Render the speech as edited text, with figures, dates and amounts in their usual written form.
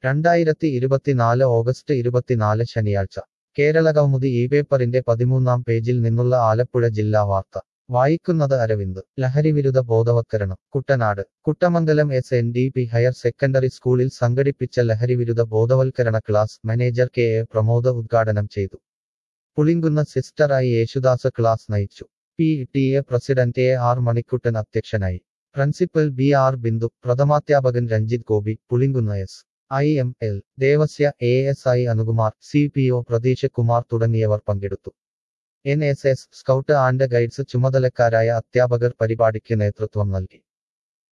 2024 August 24 ശനിയാഴ്ച കേരളകൗമുദി ഈ പേപ്പറിന്റെ 13-ാം പേജിൽ നിന്നുള്ള ആലപ്പുഴ ജില്ലാ വാർത്ത വായിക്കുന്നത് അരവിന്ദ്. ലഹരിവിരുദ്ധ ബോധവത്കരണം Kuttanad. Kuttamangalam SNDP higher secondary സ്കൂളിൽ സംഘടിപ്പിച്ച ലഹരിവിരുദ്ധ ബോധവൽക്കരണ ക്ലാസ് മാനേജർ KA പ്രമോദ് ഉദ്ഘാടനം ചെയ്തു. Pulinkunnu sister I Yesudas class നയിച്ചു. PTA പ്രസിഡന്റ് AR മണിക്കുട്ടൻ അധ്യക്ഷനായി. പ്രിൻസിപ്പൽ BR ബിന്ദു, പ്രഥമാധ്യാപകൻ Ranjith Gopi, Pulinkunnu SIML Devasya, ASI Anukumar, CPO Pratheesh Kumar തുടങ്ങിയവർ പങ്കെടുത്തു. NSS സ്കൗട്ട് ആൻഡ് ഗൈഡ്സ് ചുമതലക്കാരായ അധ്യാപകർ പരിപാടിക്ക് നേതൃത്വം നൽകി.